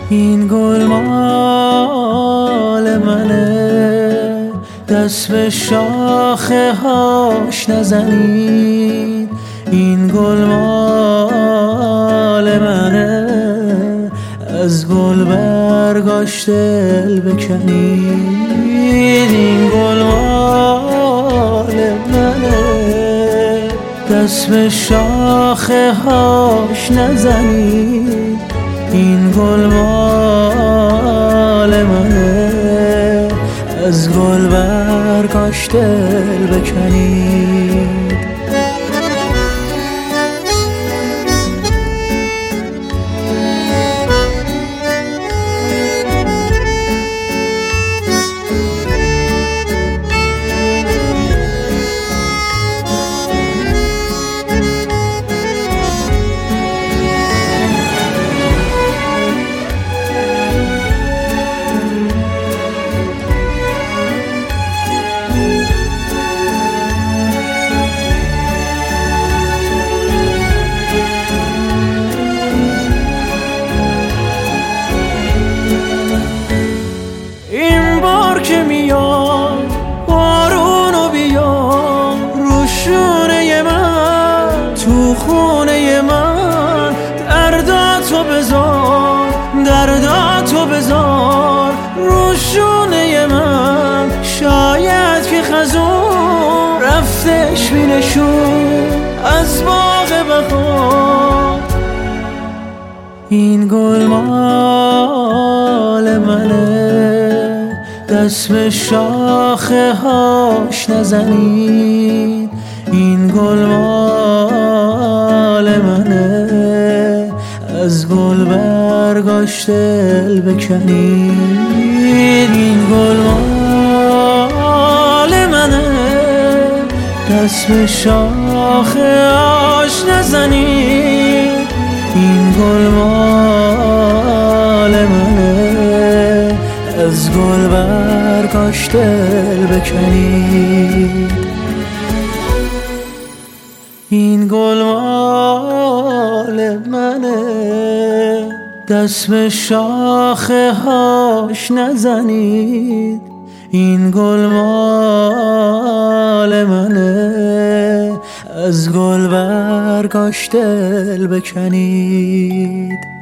این گل مال منه، دست به شاخه هاش نزنید. این گل مال منه، از گل برگاش دل بکنید. این گل مال منه، دست به شاخه هاش نزنید. این گل مال منه، از گل برگاش دل بکنید. که میاد بارونو بیار رو شونه من، تو خونه من. درداتو بذار، درداتو بذار رو شونه من. شاید که خزون رفتش بینشون از باغ بهار. این گل مال منه، دست به شاخه هاش نزنید. این گل مال منه، از گل برگاش دل بکنید. این گل مال منه، دست به شاخه هاش نزنید. این گل مال منه، از گل برگاش دل بکنید. این گل مال منه، دست به شاخه هاش نزنید. این گل مال منه، از گل برگاش دل بکنید.